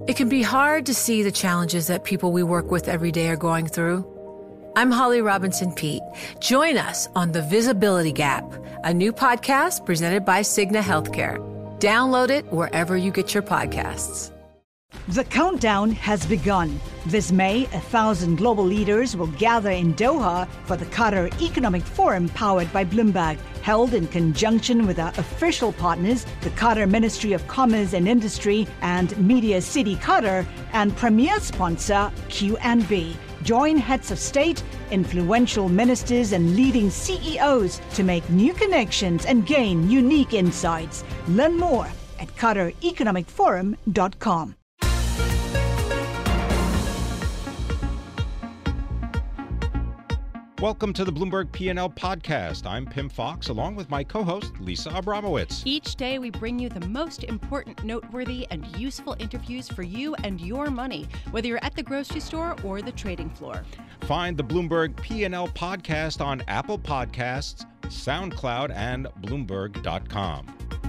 It can be hard to see the challenges that people we work with every day are going through. I'm Holly Robinson Peete. Join us on The Visibility Gap, a new podcast presented by Cigna Healthcare. Download it wherever you get your podcasts. The countdown has begun. This May, 1,000 global leaders will gather in Doha for the Qatar Economic Forum powered by Bloomberg, held in conjunction with our official partners, the Qatar Ministry of Commerce and Industry and Media City Qatar, and premier sponsor QNB. Join heads of state, influential ministers, and leading CEOs to make new connections and gain unique insights. Learn more at QatarEconomicForum.com. Welcome to the Bloomberg P&L podcast. I'm Pim Fox, along with my co-host, Lisa Abramowitz. Each day, we bring you the most important, noteworthy, and useful interviews for you and your money, whether you're at the grocery store or the trading floor. Find the Bloomberg P&L podcast on Apple Podcasts, SoundCloud, and Bloomberg.com.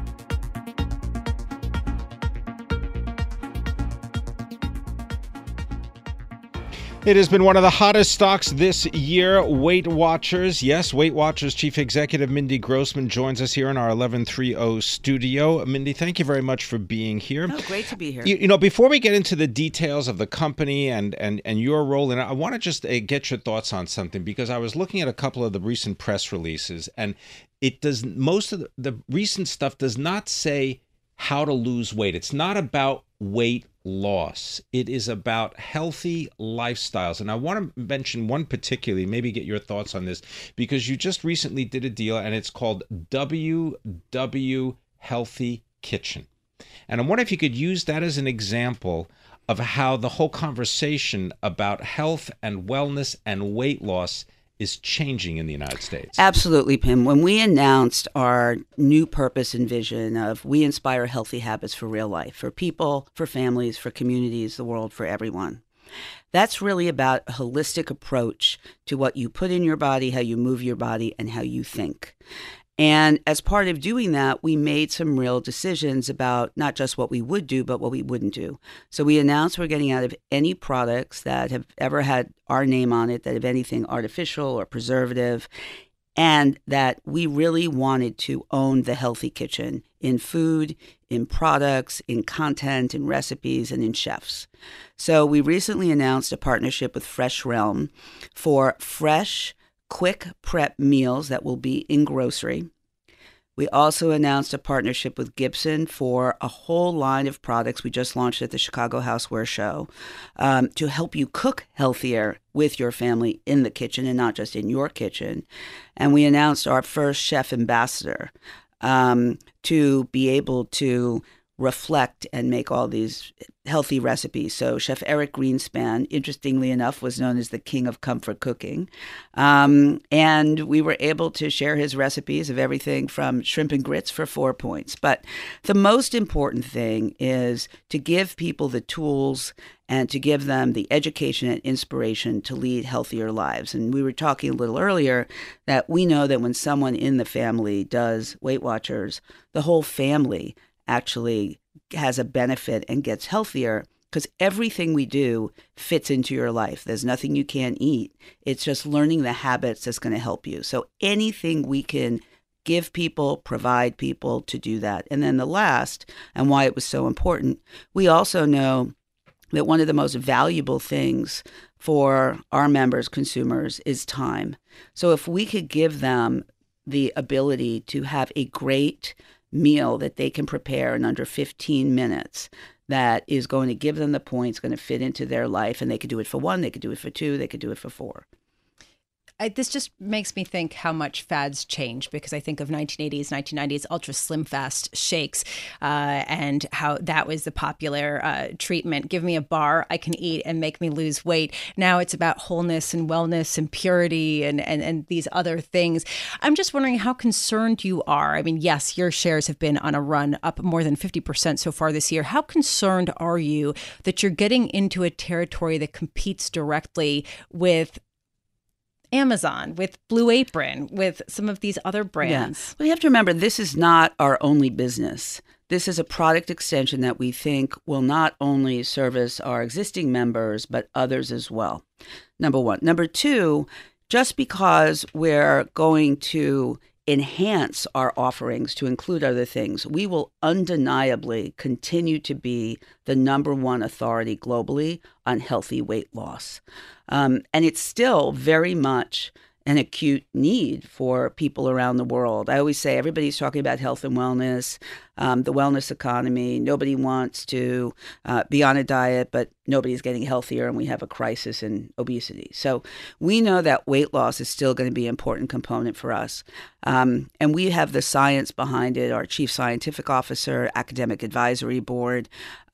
It has been one of the hottest stocks this year, Weight Watchers. Yes, Weight Watchers Chief Executive Mindy Grossman joins us here in our 1130 studio. Mindy, thank you very much for being here. Oh, great to be here. You know, before we get into the details of the company and your role in it, I want to just get your thoughts on something, because I was looking at a couple of the recent press releases, and most of the recent stuff does not say how to lose weight. It's not about weight loss. It is about healthy lifestyles. And I want to mention one particularly, maybe get your thoughts on this, because you just recently did a deal and it's called WW Healthy Kitchen. And I wonder if you could use that as an example of how the whole conversation about health and wellness and weight loss is changing in the United States. Absolutely, Pim. When we announced our new purpose and vision of we inspire healthy habits for real life, for people, for families, for communities, the world, for everyone. That's really about a holistic approach to what you put in your body, how you move your body, and how you think. And as part of doing that, we made some real decisions about not just what we would do, but what we wouldn't do. So we announced we're getting out of any products that have ever had our name on it, that have anything artificial or preservative, and that we really wanted to own the healthy kitchen in food, in products, in content, in recipes, and in chefs. So we recently announced a partnership with Fresh Realm for fresh, quick prep meals that will be in grocery. We also announced a partnership with Gibson for a whole line of products we just launched at the Chicago Houseware Show to help you cook healthier with your family in the kitchen and not just in your kitchen. And we announced our first chef ambassador to be able to reflect and make all these healthy recipes. So Chef Eric Greenspan, interestingly enough, was known as the king of comfort cooking. And we were able to share his recipes of everything from shrimp and grits for 4 points. But the most important thing is to give people the tools and to give them the education and inspiration to lead healthier lives. And we were talking a little earlier that we know that when someone in the family does Weight Watchers, the whole family actually has a benefit and gets healthier, because everything we do fits into your life. There's nothing you can't eat. It's just learning the habits that's going to help you. So anything we can give people, provide people to do that. And then the last, and why it was so important, we also know that one of the most valuable things for our members, consumers, is time. So if we could give them the ability to have a great meal that they can prepare in under 15 minutes that is going to give them the points, going to fit into their life, and they could do it for 1, they could do it for 2, they could do it for 4. This just makes me think how much fads change, because I think of 1980s, 1990s Ultra Slim Fast shakes and how that was the popular treatment. Give me a bar I can eat and make me lose weight. Now it's about wholeness and wellness and purity and these other things. I'm just wondering how concerned you are. I mean, yes, your shares have been on a run up more than 50% so far this year. How concerned are you that you're getting into a territory that competes directly with Amazon, with Blue Apron, with some of these other brands? Yeah. Well, you have to remember, this is not our only business. this is a product extension that we think will not only service our existing members, but others as well. Number one. Number two, just because we're going to enhance our offerings to include other things, we will undeniably continue to be the number one authority globally on healthy weight loss. And it's still very much an acute need for people around the world. I always say everybody's talking about health and wellness, the wellness economy. Nobody wants to be on a diet, but nobody's getting healthier, and we have a crisis in obesity. So we know that weight loss is still going to be an important component for us. And we have the science behind it, our chief scientific officer, academic advisory board.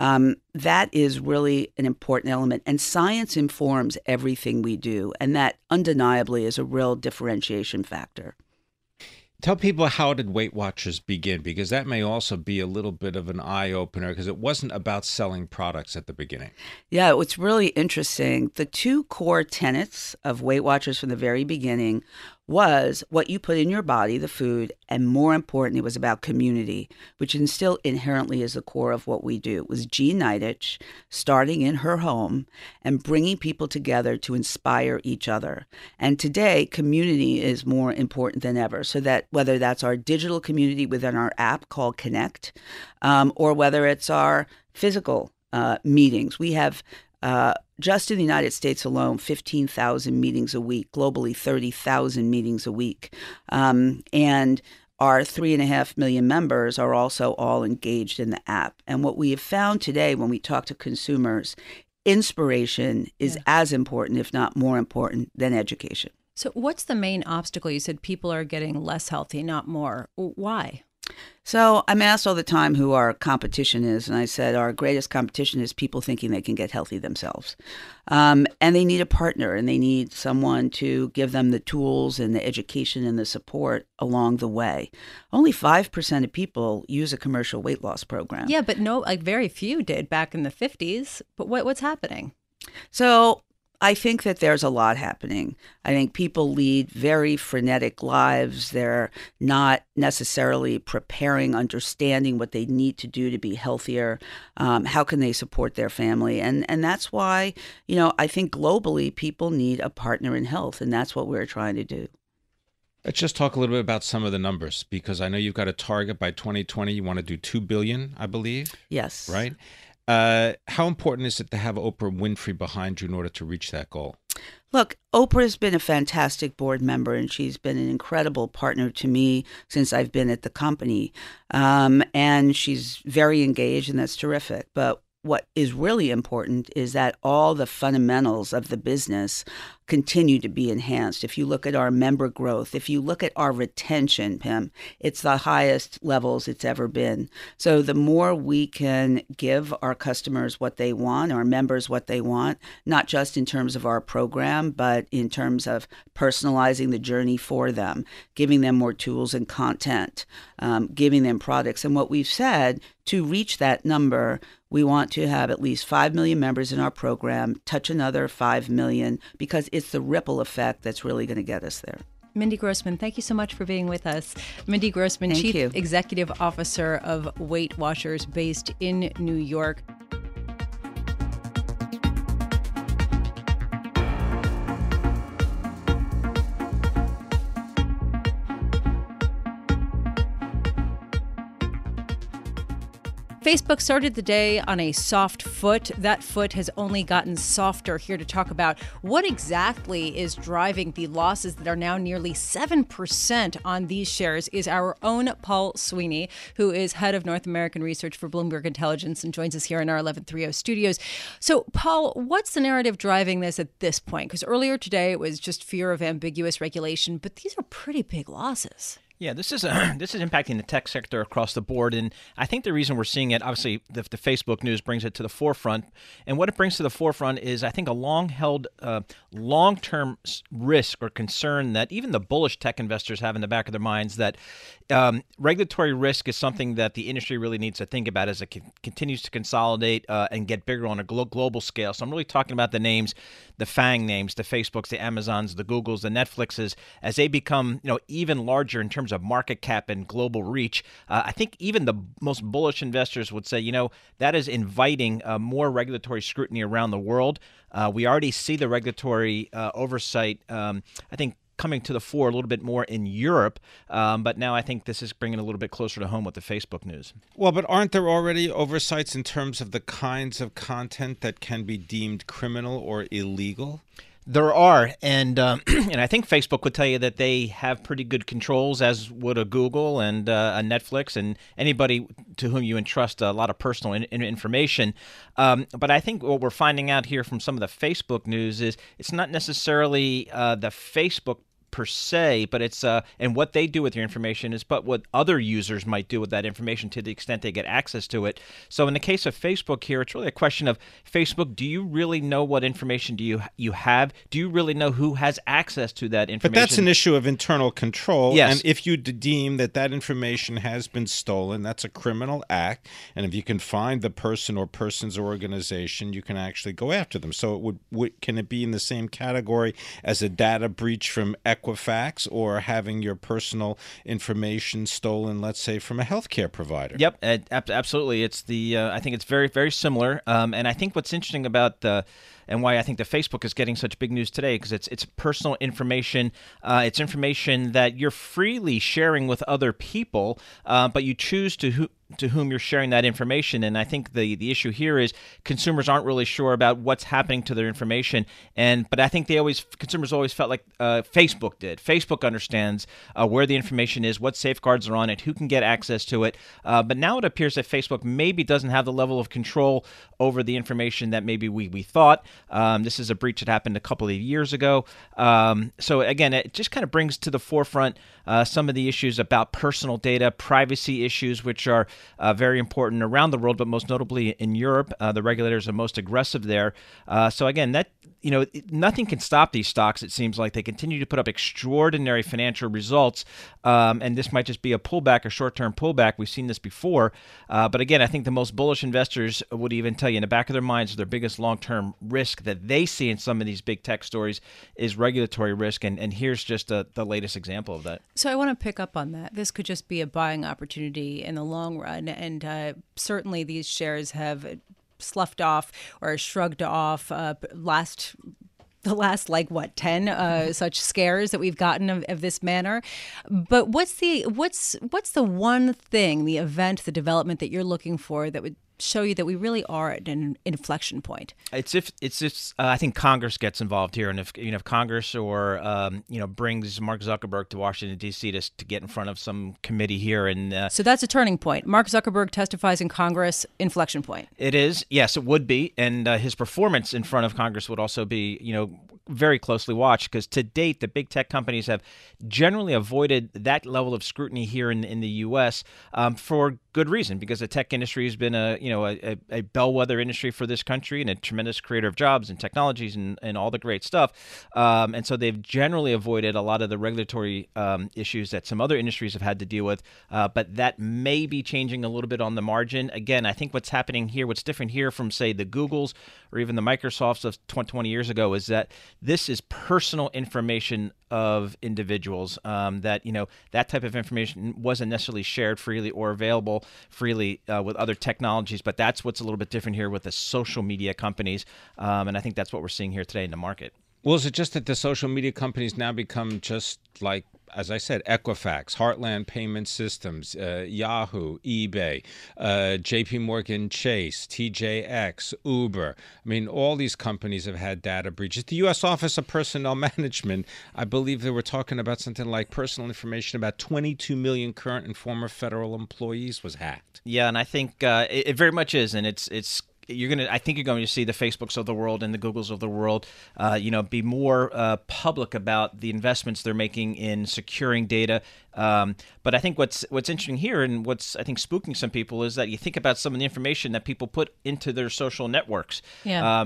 That is really an important element. And science informs everything we do. And that undeniably is a real differentiation factor. Tell people, how did Weight Watchers begin? Because that may also be a little bit of an eye-opener, because it wasn't about selling products at the beginning. Yeah, it's really interesting. The two core tenets of Weight Watchers from the very beginning was what you put in your body, the food, and more important, it was about community, which still inherently is the core of what we do. It was Jean Nidetch starting in her home and bringing people together to inspire each other. And today, community is more important than ever. So that whether that's our digital community within our app called Connect, or whether it's our physical meetings, we have just in the United States alone, 15,000 meetings a week, globally 30,000 meetings a week. And our 3.5 million members are also all engaged in the app. And what we have found today when we talk to consumers, inspiration is as important, if not more important, than education. So what's the main obstacle? You said people are getting less healthy, not more. Why? So I'm asked all the time who our competition is, and I said our greatest competition is people thinking they can get healthy themselves. And they need a partner, and they need someone to give them the tools and the education and the support along the way. Only 5% of people use a commercial weight loss program. Yeah, but very few did back in the 50s. But what's happening? So I think that there's a lot happening. I think people lead very frenetic lives. They're not necessarily preparing, understanding what they need to do to be healthier. How can they support their family? And that's why, I think globally people need a partner in health, and that's what we're trying to do. Let's just talk a little bit about some of the numbers, because I know you've got a target by 2020. You want to do 2 billion, I believe. Yes. Right? How important is it to have Oprah Winfrey behind you in order to reach that goal? Look, Oprah's been a fantastic board member, and she's been an incredible partner to me since I've been at the company. And she's very engaged, and that's terrific. But what is really important is that all the fundamentals of the business continue to be enhanced. If you look at our member growth, if you look at our retention, Pim, it's the highest levels it's ever been. So the more we can give our customers what they want, our members what they want, not just in terms of our program, but in terms of personalizing the journey for them, giving them more tools and content, giving them products. And what we've said, to reach that number, we want to have at least 5 million members in our program, touch another 5 million, because it's the ripple effect that's really going to get us there. Mindy Grossman, thank you so much for being with us. Mindy Grossman, Chief Executive Officer of Weight Watchers, based in New York. Facebook started the day on a soft foot. That foot has only gotten softer. Here to talk about what exactly is driving the losses that are now nearly 7% on these shares is our own Paul Sweeney, who is head of North American research for Bloomberg Intelligence and joins us here in our 1130 studios. So, Paul, what's the narrative driving this at this point? Because earlier today it was just fear of ambiguous regulation, but these are pretty big losses. Yeah, this is impacting the tech sector across the board, and I think the reason we're seeing it, obviously, the Facebook news brings it to the forefront, and what it brings to the forefront is, I think, a long-held, long-term risk or concern that even the bullish tech investors have in the back of their minds, that regulatory risk is something that the industry really needs to think about as it continues to consolidate and get bigger on a global scale. So I'm really talking about the names, the FANG names, the Facebooks, the Amazons, the Googles, the Netflixes, as they become, even larger in terms terms of market cap and global reach, I think even the most bullish investors would say, that is inviting more regulatory scrutiny around the world. We already see the regulatory oversight, I think, coming to the fore a little bit more in Europe, but now I think this is bringing it a little bit closer to home with the Facebook news. Well, but aren't there already oversights in terms of the kinds of content that can be deemed criminal or illegal? There are, and and I think Facebook would tell you that they have pretty good controls, as would a Google and a Netflix and anybody to whom you entrust a lot of personal information. But I think what we're finding out here from some of the Facebook news is it's not necessarily the Facebook per se, but it's and what they do with your information is but what other users might do with that information to the extent they get access to it. So in the case of Facebook here, it's really a question of Facebook, do you really know what information do you have? Do you really know who has access to that information? But that's an issue of internal control. Yes. And if you deem that information has been stolen, that's a criminal act. And if you can find the person or persons or organization, you can actually go after them. So can it be in the same category as a data breach from Equifax or having your personal information stolen, let's say, from a healthcare provider? Yep, absolutely. It's I think it's very, very similar. And I think what's interesting about and why I think the Facebook is getting such big news today, because it's personal information. It's information that you're freely sharing with other people, but you choose to whom you're sharing that information. And I think the issue here is consumers aren't really sure about what's happening to their information. But I think consumers always felt like Facebook did. Facebook understands where the information is, what safeguards are on it, who can get access to it. But now it appears that Facebook maybe doesn't have the level of control over the information that maybe we thought. This is a breach that happened a couple of years ago. So again, it just kind of brings to the forefront some of the issues about personal data, privacy issues, which are very important around the world, but most notably in Europe. The regulators are most aggressive there. So again, nothing can stop these stocks. It seems like they continue to put up extraordinary financial results, and this might just be a pullback, a short-term pullback. We've seen this before, but again, I think the most bullish investors would even tell you in the back of their minds their biggest long-term risk that they see in some of these big tech stories is regulatory risk, and here's just the latest example of that. So I want to pick up on that. This could just be a buying opportunity in the long run, and certainly these shares have sloughed off or shrugged off the last 10 such scares that we've gotten of this manner. But what's the one thing, the event, the development that you're looking for that would show you that we really are at an inflection point? It's if I think Congress gets involved here, and if Congress or brings Mark Zuckerberg to Washington D.C. to get in front of some committee here, and so that's a turning point. Mark Zuckerberg testifies in Congress, inflection point. It is, yes, it would be, and his performance in front of Congress would also be, very closely watched, because to date the big tech companies have generally avoided that level of scrutiny here in the U.S. For good reason, because the tech industry has been a bellwether industry for this country and a tremendous creator of jobs and technologies and all the great stuff. And so they've generally avoided a lot of the regulatory issues that some other industries have had to deal with. But that may be changing a little bit on the margin. Again, I think what's happening here, what's different here from, say, the Googles or even the Microsofts of 20 years ago is that this is personal information of individuals, that type of information wasn't necessarily shared freely or available freely with other technologies, but that's what's a little bit different here with the social media companies, and I think that's what we're seeing here today in the market. Well, is it just that the social media companies now become just like, as I said, Equifax, Heartland Payment Systems, Yahoo, eBay, JP Morgan Chase, TJX, Uber? I mean, all these companies have had data breaches. The U.S. Office of Personnel Management, I believe they were talking about something like personal information about 22 million current and former federal employees was hacked. Yeah, and I think it very much is, and it's I think you're going to see the Facebooks of the world and the Googles of the world, be more public about the investments they're making in securing data. But I think what's interesting here and what's I think spooking some people is that you think about some of the information that people put into their social networks. Yeah.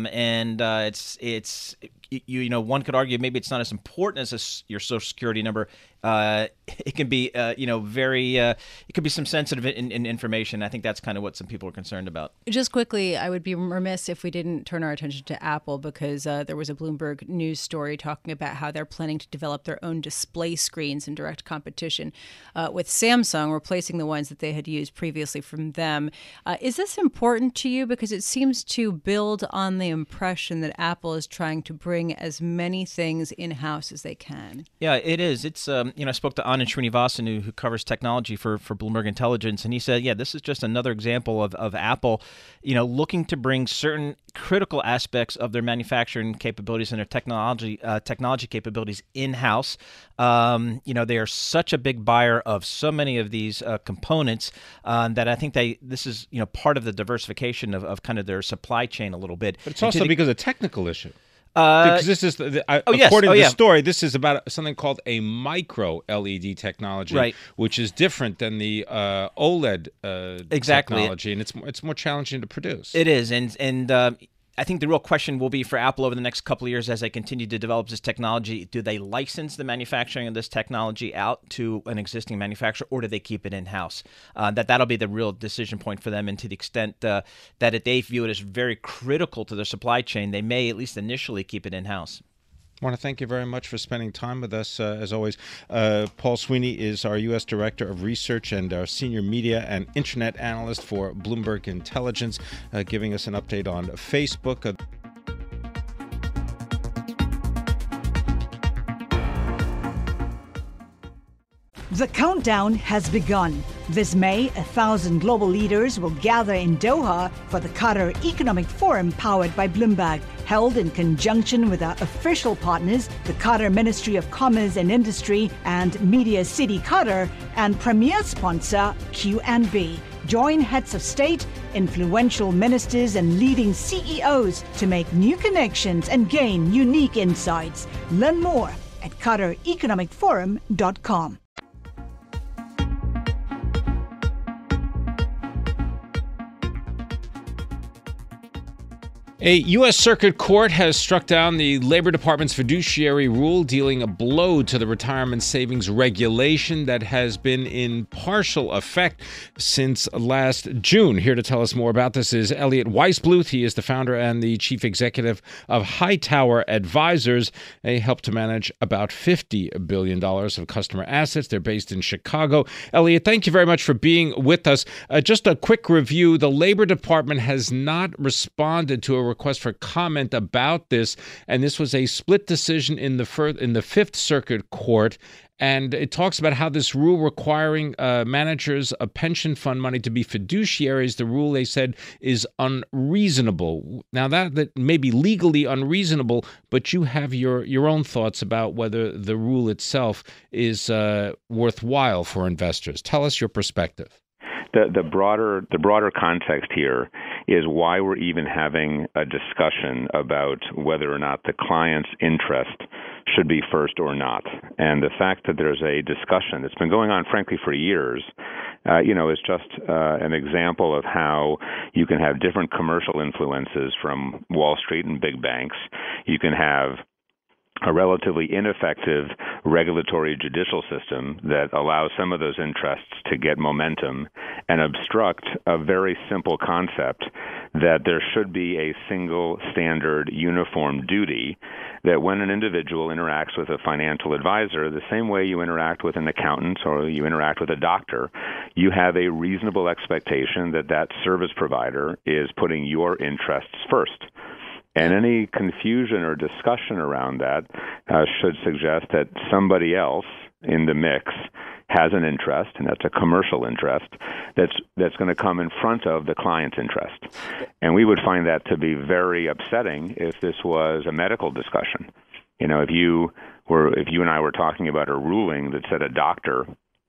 It's one could argue maybe it's not as important as your social security number. It can be it could be some sensitive information. I think that's kind of what some people are concerned about. Just quickly, I would be remiss if we didn't turn our attention to Apple, because there was a Bloomberg News story talking about how they're planning to develop their own display screens in direct competition collaboration with Samsung, replacing the ones that they had used previously from them. Is this important to you? Because it seems to build on the impression that Apple is trying to bring as many things in-house as they can. Yeah, it is. It's I spoke to Anand Srinivasan, who covers technology for Bloomberg Intelligence, and he said, yeah, this is just another example of Apple, looking to bring certain critical aspects of their manufacturing capabilities and their technology capabilities in-house. They are such a big buyer of so many of these components that I think this is part of the diversification of kind of their supply chain a little bit. But it's also because of a technical issue. Because this is, according to the story, this is about something called a micro LED technology, right, which is different than the OLED technology, and it's more challenging to produce. It is, and I think the real question will be for Apple over the next couple of years as they continue to develop this technology. Do they license the manufacturing of this technology out to an existing manufacturer, or do they keep it in-house? That'll be the real decision point for them, and to the extent that they view it as very critical to their supply chain, they may at least initially keep it in-house. I want to thank you very much for spending time with us, as always. Paul Sweeney is our U.S. Director of Research and our Senior Media and Internet Analyst for Bloomberg Intelligence, giving us an update on Facebook. The countdown has begun. This May, 1,000 global leaders will gather in Doha for the Qatar Economic Forum powered by Bloomberg, held in conjunction with our official partners, the Qatar Ministry of Commerce and Industry and Media City Qatar, and premier sponsor QNB. Join heads of state, influential ministers, and leading CEOs to make new connections and gain unique insights. Learn more at QatarEconomicForum.com. A U.S. Circuit Court has struck down the Labor Department's fiduciary rule, dealing a blow to the retirement savings regulation that has been in partial effect since last June. Here to tell us more about this is Elliot Weisbluth. He is the founder and the chief executive of Hightower Advisors. They help to manage about $50 billion of customer assets. They're based in Chicago. Elliot, thank you very much for being with us. Just a quick review. The Labor Department has not responded to a request for comment about this, and this was a split decision in the Fifth Circuit Court. And it talks about how this rule requiring managers of pension fund money to be fiduciaries, the rule, they said, is unreasonable. Now, that may be legally unreasonable, but you have your own thoughts about whether the rule itself is worthwhile for investors. Tell us your perspective. The broader context here is why we're even having a discussion about whether or not the client's interest should be first or not. And the fact that there's a discussion that's been going on, frankly, for years, is just an example of how you can have different commercial influences from Wall Street and big banks. You can have a relatively ineffective regulatory judicial system that allows some of those interests to get momentum and obstruct a very simple concept that there should be a single standard uniform duty that when an individual interacts with a financial advisor, the same way you interact with an accountant or you interact with a doctor, you have a reasonable expectation that that service provider is putting your interests first. And any confusion or discussion around that should suggest that somebody else in the mix has an interest, and that's a commercial interest, that's going to come in front of the client's interest. And we would find that to be very upsetting if this was a medical discussion. If you and I were talking about a ruling that said a doctor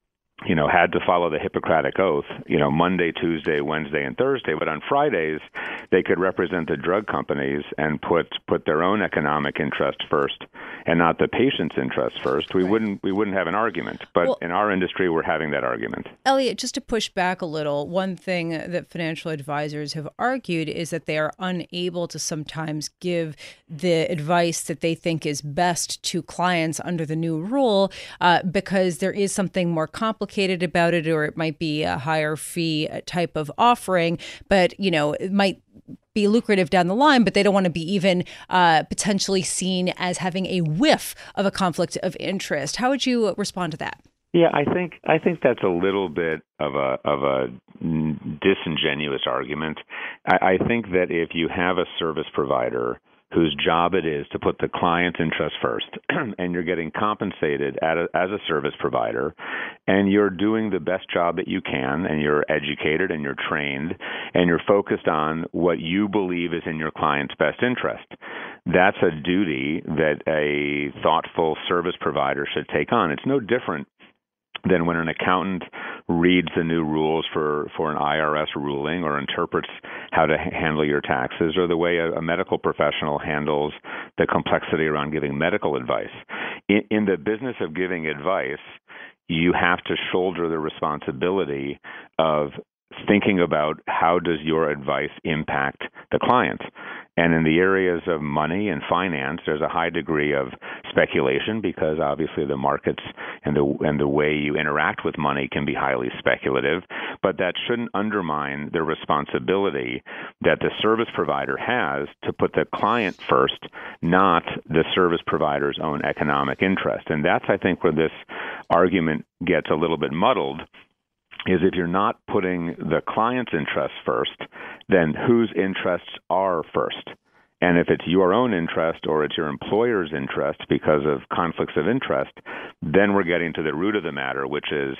had to follow the Hippocratic Oath, Monday, Tuesday, Wednesday, and Thursday. But on Fridays, they could represent the drug companies and put their own economic interest first and not the patient's interest first. We wouldn't have an argument. But in our industry, we're having that argument. Elliot, just to push back a little, one thing that financial advisors have argued is that they are unable to sometimes give the advice that they think is best to clients under the new rule because there is something more complicated about it, or it might be a higher fee type of offering, but it might be lucrative down the line, but they don't want to be even potentially seen as having a whiff of a conflict of interest. How would you respond to that? Yeah, I think that's a little bit of a disingenuous argument. I think that if you have a service provider whose job it is to put the client's interest first, and you're getting compensated as a service provider, and you're doing the best job that you can, and you're educated and you're trained, and you're focused on what you believe is in your client's best interest, that's a duty that a thoughtful service provider should take on. It's no different than when an accountant reads the new rules for an IRS ruling or interprets how to handle your taxes, or the way a medical professional handles the complexity around giving medical advice. In the business of giving advice, you have to shoulder the responsibility of thinking about how does your advice impact the client. And in the areas of money and finance, there's a high degree of speculation, because obviously the markets and the way you interact with money can be highly speculative. But that shouldn't undermine the responsibility that the service provider has to put the client first, not the service provider's own economic interest. And that's, I think, where this argument gets a little bit muddled, is if you're not putting the client's interests first, then whose interests are first? And if it's your own interest or it's your employer's interest because of conflicts of interest, then we're getting to the root of the matter, which is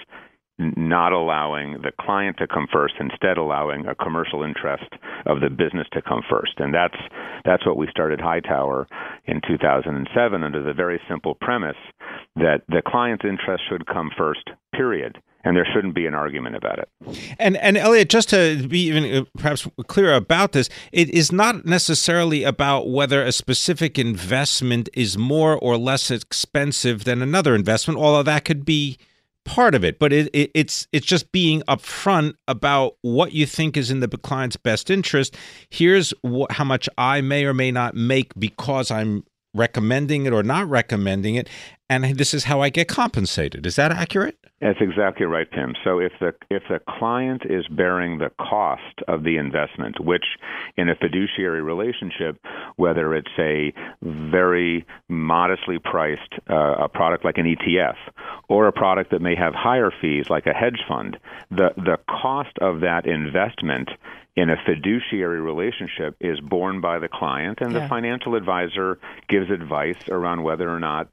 not allowing the client to come first, instead allowing a commercial interest of the business to come first. And that's what we started Hightower in 2007, under the very simple premise that the client's interest should come first, period. And there shouldn't be an argument about it. And Elliot, just to be even perhaps clearer about this, it is not necessarily about whether a specific investment is more or less expensive than another investment, although that could be part of it. But it's just being upfront about what you think is in the client's best interest. Here's how much I may or may not make because I'm recommending it or not recommending it, and this is how I get compensated. Is that accurate? That's exactly right, Tim. So if the client is bearing the cost of the investment, which in a fiduciary relationship, whether it's a very modestly priced a product like an ETF, or a product that may have higher fees like a hedge fund, the cost of that investment in a fiduciary relationship is borne by the client, and the financial advisor gives advice around whether or not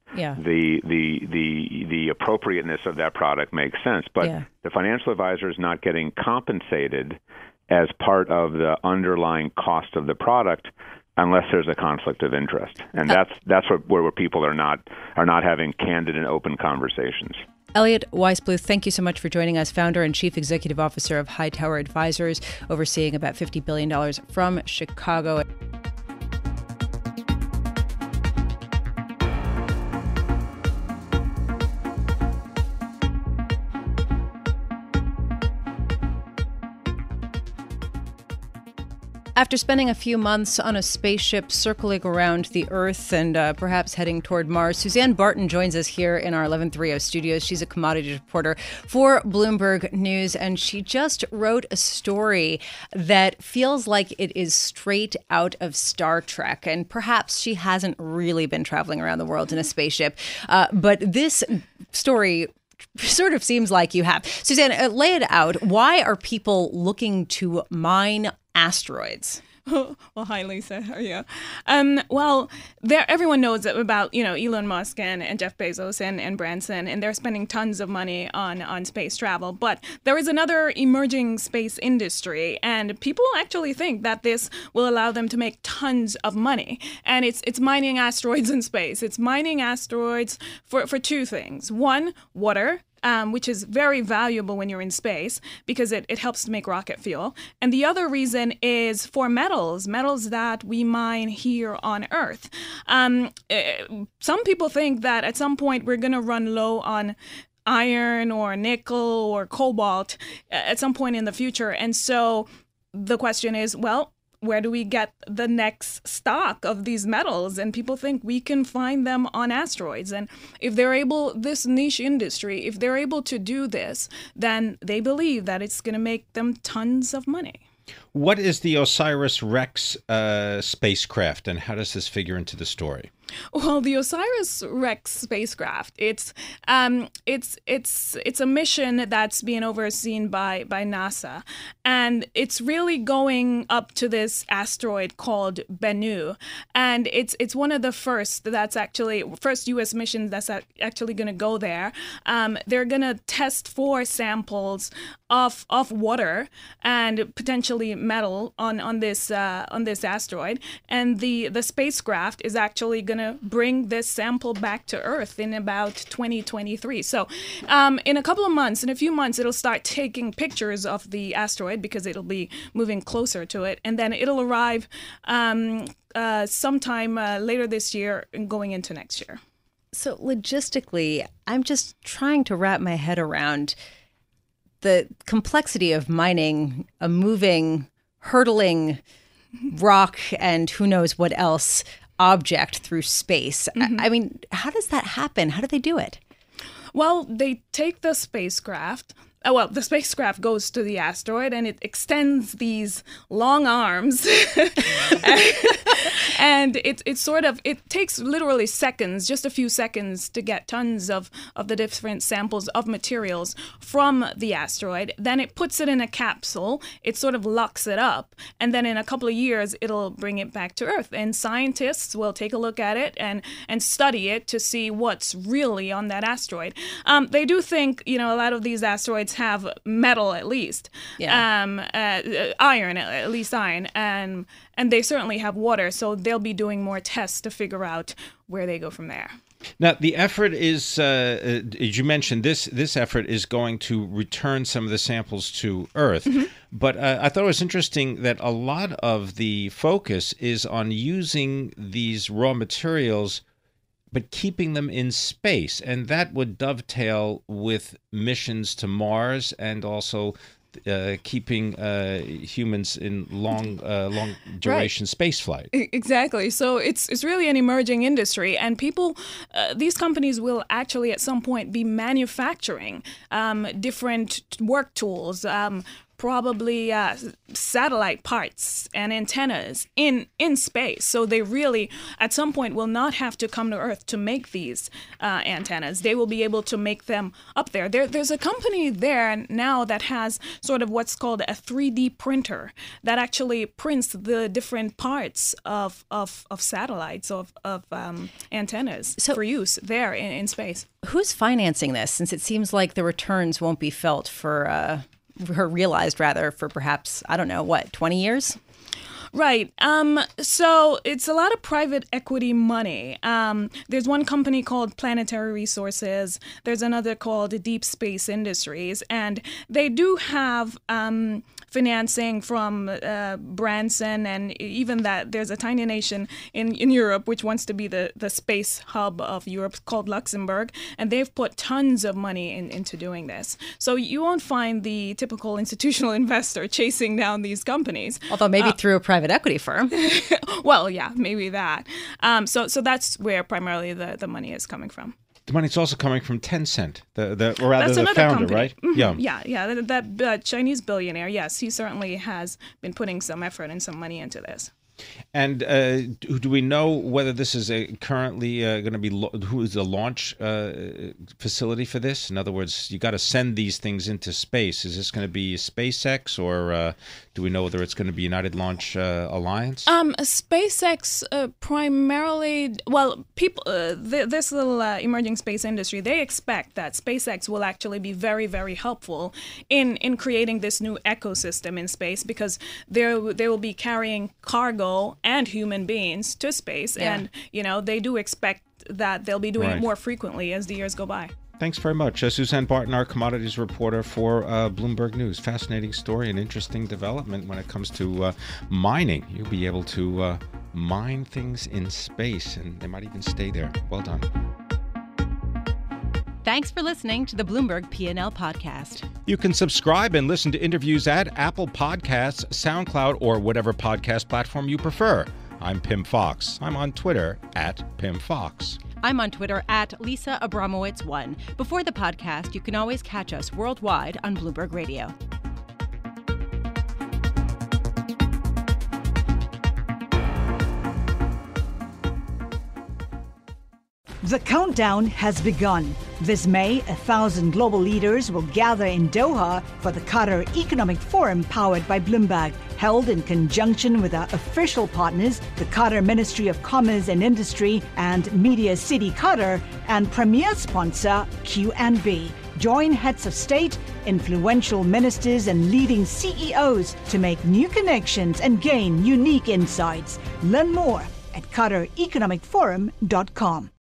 the appropriateness of that product makes sense. But the financial advisor is not getting compensated as part of the underlying cost of the product unless there's a conflict of interest. And that's where people are not having candid and open conversations. Elliot Weisbluth, thank you so much for joining us, founder and chief executive officer of Hightower Advisors, overseeing about $50 billion from Chicago. After spending a few months on a spaceship circling around the Earth and perhaps heading toward Mars, Suzanne Barton joins us here in our 1130 studios. She's a commodities reporter for Bloomberg News, and she just wrote a story that feels like it is straight out of Star Trek. And perhaps she hasn't really been traveling around the world in a spaceship, but this story sort of seems like you have. Suzanne, lay it out. Why are people looking to mine asteroids? Well, hi, Lisa. How are you? Well, everyone knows about, Elon Musk and Jeff Bezos and Branson, and they're spending tons of money on space travel. But there is another emerging space industry, and people actually think that this will allow them to make tons of money. And it's mining asteroids in space. It's mining asteroids for two things. One, water, which is very valuable when you're in space because it helps to make rocket fuel. And the other reason is for metals that we mine here on Earth. Some people think that at some point we're going to run low on iron or nickel or cobalt at some point in the future. And so the question is, well, where do we get the next stock of these metals? And people think we can find them on asteroids. And if they're able, this niche industry, if they're able to do this, then they believe that it's going to make them tons of money. What is the OSIRIS-REx spacecraft, and how does this figure into the story? Well, the OSIRIS-REx spacecraft, it's a mission that's being overseen by NASA, and it's really going up to this asteroid called Bennu, and it's one of the first U.S. missions that's actually going to go there. They're going to test for samples of water and potentially metal on this asteroid, and the spacecraft is actually going to bring this sample back to Earth in about 2023. So in a few months, it'll start taking pictures of the asteroid because it'll be moving closer to it, and then it'll arrive sometime later this year and going into next year. So logistically, I'm just trying to wrap my head around the complexity of mining a moving, hurtling rock and who knows what else object through space. Mm-hmm. I mean, how does that happen? How do they do it? Well, they take the spacecraft. The spacecraft goes to the asteroid and it extends these long arms. And it takes literally seconds, just a few seconds, to get tons of the different samples of materials from the asteroid. Then it puts it in a capsule. It sort of locks it up. And then in a couple of years, it'll bring it back to Earth. And scientists will take a look at it and study it to see what's really on that asteroid. They do think, a lot of these asteroids have metal at least. Yeah. Iron, at least iron. And they certainly have water, so they'll be doing more tests to figure out where they go from there. Now, the effort is, as you mentioned, this effort is going to return some of the samples to Earth. Mm-hmm. But I thought it was interesting that a lot of the focus is on using these raw materials but keeping them in space. And that would dovetail with missions to Mars and also keeping humans in long duration space flight. Exactly. So it's really an emerging industry, and people, these companies will actually at some point be manufacturing different work tools, probably satellite parts and antennas in space. So they really, at some point, will not have to come to Earth to make these antennas. They will be able to make them up there. There's a company there now that has sort of what's called a 3D printer that actually prints the different parts of satellites, of antennas for use there in space. Who's financing this, since it seems like the returns won't be felt for realized for perhaps, 20 years? Right. So it's a lot of private equity money. There's one company called Planetary Resources. There's another called Deep Space Industries. And they do have financing from Branson, and even that there's a tiny nation in Europe which wants to be the space hub of Europe called Luxembourg, and they've put tons of money into doing this. So you won't find the typical institutional investor chasing down these companies. Although maybe through a private equity firm. Well, yeah, maybe that. So that's where primarily the money is coming from. The money's also coming from Tencent, the founder, company. Right? Mm-hmm. Yeah. That Chinese billionaire, yes, he certainly has been putting some effort and some money into this. And do we know whether this is currently going to be who is the launch facility for this? In other words, you got to send these things into space. Is this going to be SpaceX, or do we know whether it's going to be United Launch Alliance? SpaceX primarily. Well, people, this little emerging space industry, they expect that SpaceX will actually be very, very helpful in creating this new ecosystem in space, because they will be carrying cargo and human beings to space, and they do expect that they'll be doing it more frequently as the years go by. Thanks very much. Suzanne Barton, our commodities reporter for Bloomberg News. Fascinating story and interesting development when it comes to mining. You'll be able to mine things in space, and they might even stay there. Well done. Thanks for listening to the Bloomberg P&L podcast. You can subscribe and listen to interviews at Apple Podcasts, SoundCloud, or whatever podcast platform you prefer. I'm Pim Fox. I'm on Twitter at Pim Fox. I'm on Twitter at Lisa Abramowitz1. Before the podcast, you can always catch us worldwide on Bloomberg Radio. The countdown has begun. This May, 1,000 global leaders will gather in Doha for the Qatar Economic Forum powered by Bloomberg, held in conjunction with our official partners, the Qatar Ministry of Commerce and Industry and Media City Qatar, and premier sponsor QNB. Join heads of state, influential ministers, and leading CEOs to make new connections and gain unique insights. Learn more at QatarEconomicForum.com.